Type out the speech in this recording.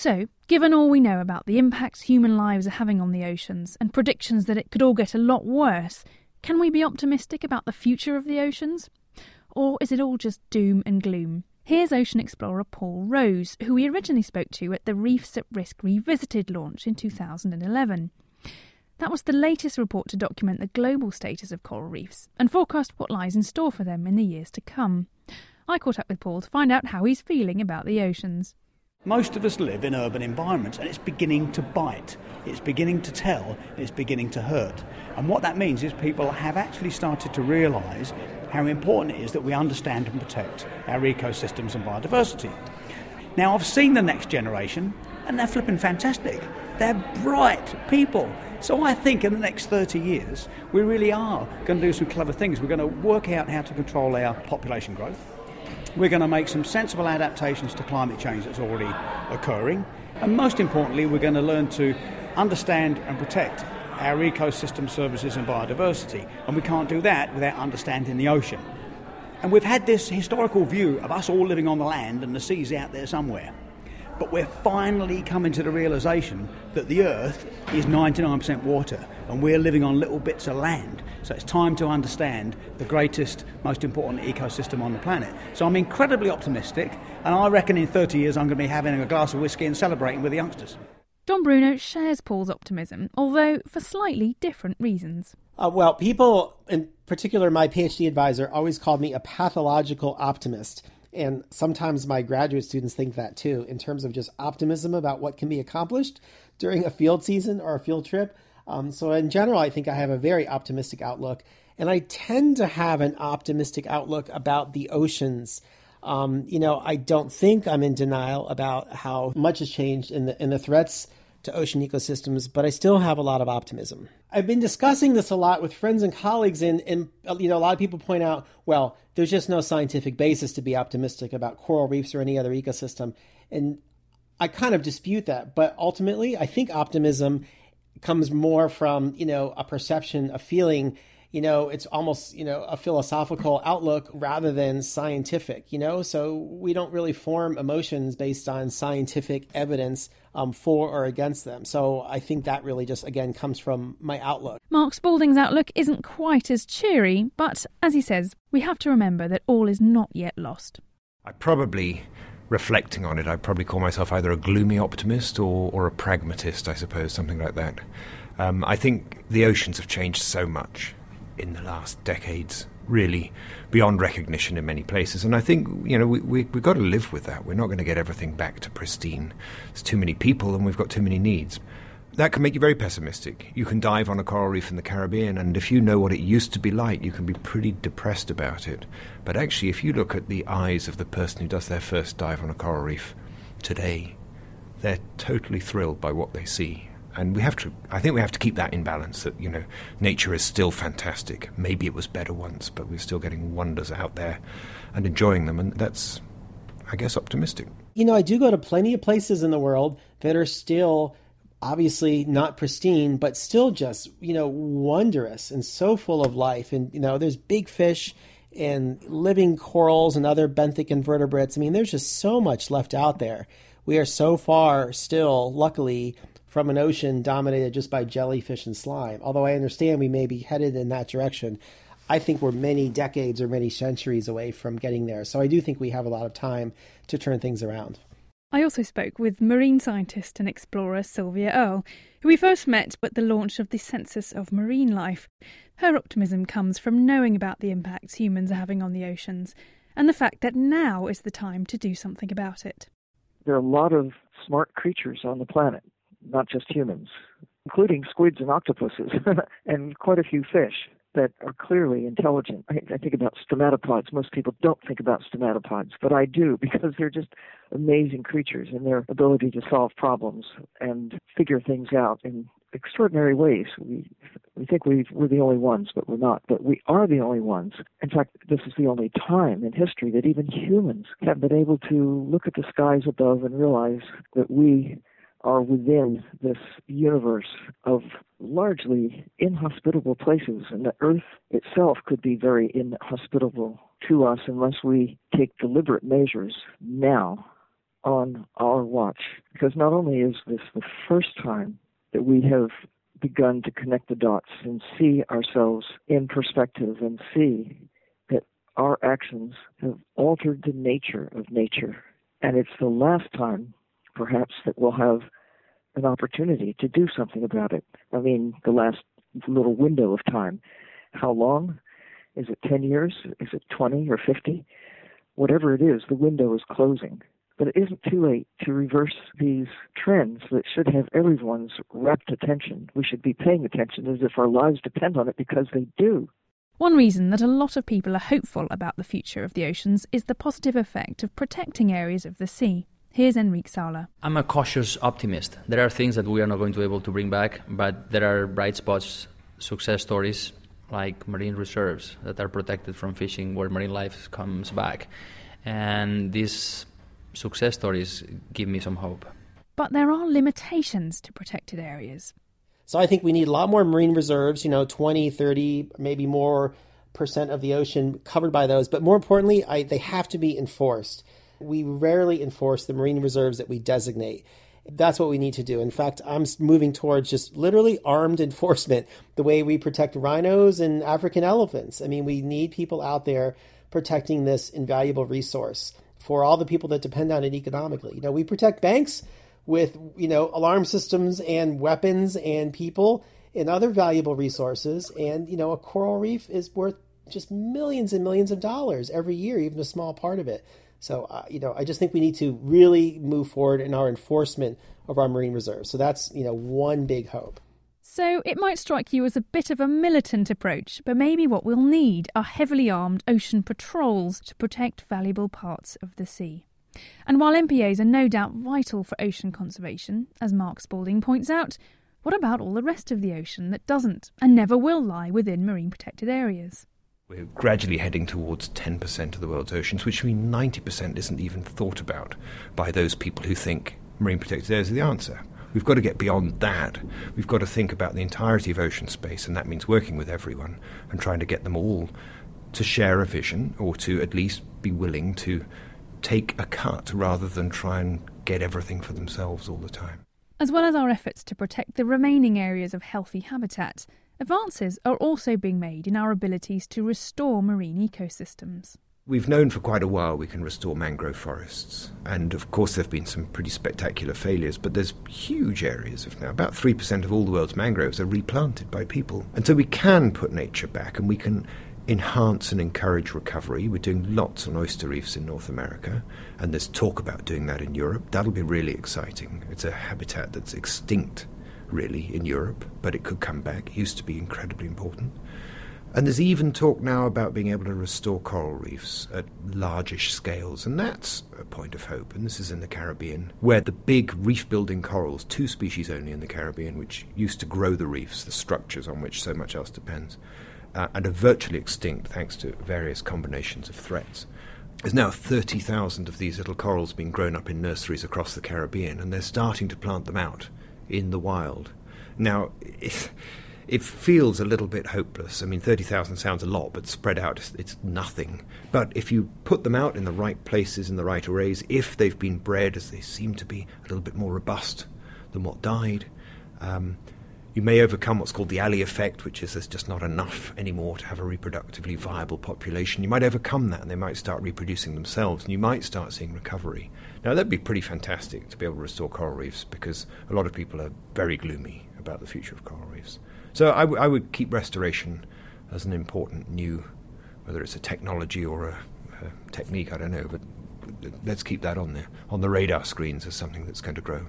So, given all we know about the impacts human lives are having on the oceans and predictions that it could all get a lot worse, can we be optimistic about the future of the oceans? Or is it all just doom and gloom? Here's ocean explorer Paul Rose, who we originally spoke to at the Reefs at Risk Revisited launch in 2011. That was the latest report to document the global status of coral reefs and forecast what lies in store for them in the years to come. I caught up with Paul to find out how he's feeling about the oceans. Most of us live in urban environments and it's beginning to bite, it's beginning to tell, it's beginning to hurt. And what that means is people have actually started to realise how important it is that we understand and protect our ecosystems and biodiversity. Now, I've seen the next generation and they're flipping fantastic. They're bright people. So I think in the next 30 years, we really are going to do some clever things. We're going to work out how to control our population growth. We're going to make some sensible adaptations to climate change that's already occurring. And most importantly, we're going to learn to understand and protect our ecosystem services and biodiversity. And we can't do that without understanding the ocean. And we've had this historical view of us all living on the land and the seas out there somewhere. But we're finally coming to the realisation that the Earth is 99% water and we're living on little bits of land. So it's time to understand the greatest, most important ecosystem on the planet. So I'm incredibly optimistic, and I reckon in 30 years I'm going to be having a glass of whiskey and celebrating with the youngsters. Don Bruno shares Paul's optimism, although for slightly different reasons. Well, people, in particular my PhD advisor, always called me a pathological optimist. And sometimes my graduate students think that too, in terms of just optimism about what can be accomplished during a field season or a field trip. So in general, I think I have a very optimistic outlook. And I tend to have an optimistic outlook about the oceans. I don't think I'm in denial about how much has changed in the threats to ocean ecosystems, but I still have a lot of optimism. I've been discussing this a lot with friends and colleagues, and a lot of people point out, well, there's just no scientific basis to be optimistic about coral reefs or any other ecosystem. And I kind of dispute that. But ultimately, I think optimism comes more from, a perception, a feeling. It's almost, a philosophical outlook rather than scientific, so we don't really form emotions based on scientific evidence for or against them. So I think that really just, again, comes from my outlook. Mark Spalding's outlook isn't quite as cheery, but as he says, we have to remember that all is not yet lost. Reflecting on it, I'd probably call myself either a gloomy optimist or a pragmatist, I suppose, something like that. I think the oceans have changed so much in the last decades, really beyond recognition in many places. And I think, we've got to live with that. We're not going to get everything back to pristine. There's too many people and we've got too many needs. That can make you very pessimistic. You can dive on a coral reef in the Caribbean, and if you know what it used to be like, you can be pretty depressed about it. But actually, if you look at the eyes of the person who does their first dive on a coral reef today, they're totally thrilled by what they see. And I think we have to keep that in balance, that, nature is still fantastic. Maybe it was better once, but we're still getting wonders out there and enjoying them. And that's, I guess, optimistic. I do go to plenty of places in the world that are still obviously not pristine, but still just, wondrous and so full of life. And, there's big fish and living corals and other benthic invertebrates. I mean, there's just so much left out there. We are so far still, luckily, from an ocean dominated just by jellyfish and slime. Although I understand we may be headed in that direction, I think we're many decades or many centuries away from getting there. So I do think we have a lot of time to turn things around. I also spoke with marine scientist and explorer Sylvia Earle, who we first met at the launch of the Census of Marine Life. Her optimism comes from knowing about the impacts humans are having on the oceans and the fact that now is the time to do something about it. There are a lot of smart creatures on the planet, not just humans, including squids and octopuses, and quite a few fish that are clearly intelligent. I think about stomatopods. Most people don't think about stomatopods, but I do, because they're just amazing creatures in their ability to solve problems and figure things out in extraordinary ways. We think we're the only ones, but we're not. But we are the only ones. In fact, this is the only time in history that even humans have been able to look at the skies above and realize that we are within this universe of largely inhospitable places, and the Earth itself could be very inhospitable to us unless we take deliberate measures now on our watch, because not only is this the first time that we have begun to connect the dots and see ourselves in perspective and see that our actions have altered the nature of nature, and it's the last time, perhaps, that we'll have an opportunity to do something about it. I mean, the last little window of time. How long? Is it 10 years? Is it 20 or 50? Whatever it is, the window is closing. But it isn't too late to reverse these trends that should have everyone's rapt attention. We should be paying attention as if our lives depend on it, because they do. One reason that a lot of people are hopeful about the future of the oceans is the positive effect of protecting areas of the sea. Here's Enrique Saula. I'm a cautious optimist. There are things that we are not going to be able to bring back, but there are bright spots, success stories, like marine reserves that are protected from fishing where marine life comes back. And these success stories give me some hope. But there are limitations to protected areas. So I think we need a lot more marine reserves, 20, 30, maybe more % of the ocean covered by those. But more importantly, they have to be enforced. We rarely enforce the marine reserves that we designate. That's what we need to do. In fact, I'm moving towards just literally armed enforcement, the way we protect rhinos and African elephants. I mean, we need people out there protecting this invaluable resource for all the people that depend on it economically. We protect banks with, alarm systems and weapons and people and other valuable resources. And, a coral reef is worth just millions and millions of dollars every year, even a small part of it. So, I just think we need to really move forward in our enforcement of our marine reserves. So that's, one big hope. So it might strike you as a bit of a militant approach, but maybe what we'll need are heavily armed ocean patrols to protect valuable parts of the sea. And while MPAs are no doubt vital for ocean conservation, as Mark Spalding points out, what about all the rest of the ocean that doesn't and never will lie within marine protected areas? We're gradually heading towards 10% of the world's oceans, which means 90% isn't even thought about by those people who think marine protected areas are the answer. We've got to get beyond that. We've got to think about the entirety of ocean space, and that means working with everyone and trying to get them all to share a vision, or to at least be willing to take a cut rather than try and get everything for themselves all the time. As well as our efforts to protect the remaining areas of healthy habitat, advances are also being made in our abilities to restore marine ecosystems. We've known for quite a while we can restore mangrove forests, and of course there have been some pretty spectacular failures, but there's huge areas of now, about 3% of all the world's mangroves are replanted by people. And so we can put nature back, and we can enhance and encourage recovery. We're doing lots on oyster reefs in North America, and there's talk about doing that in Europe. That'll be really exciting. It's a habitat that's extinct, really, in Europe, but it could come back. It used to be incredibly important. And there's even talk now about being able to restore coral reefs at largish scales, and that's a point of hope. And this is in the Caribbean, where the big reef-building corals, 2 species only in the Caribbean, which used to grow the reefs, the structures on which so much else depends, and are virtually extinct thanks to various combinations of threats. There's now 30,000 of these little corals being grown up in nurseries across the Caribbean, and they're starting to plant them out in the wild. Now, it feels a little bit hopeless. I mean, 30,000 sounds a lot, but spread out, it's nothing. But if you put them out in the right places, in the right arrays, if they've been bred, as they seem to be, a little bit more robust than what died, you may overcome what's called the alley effect, which is there's just not enough anymore to have a reproductively viable population. You might overcome that, and they might start reproducing themselves, and you might start seeing recovery. Now, that'd be pretty fantastic to be able to restore coral reefs, because a lot of people are very gloomy about the future of coral reefs. So I would keep restoration as an important new, whether it's a technology or a technique, I don't know, but let's keep that on the radar screens as something that's going to grow.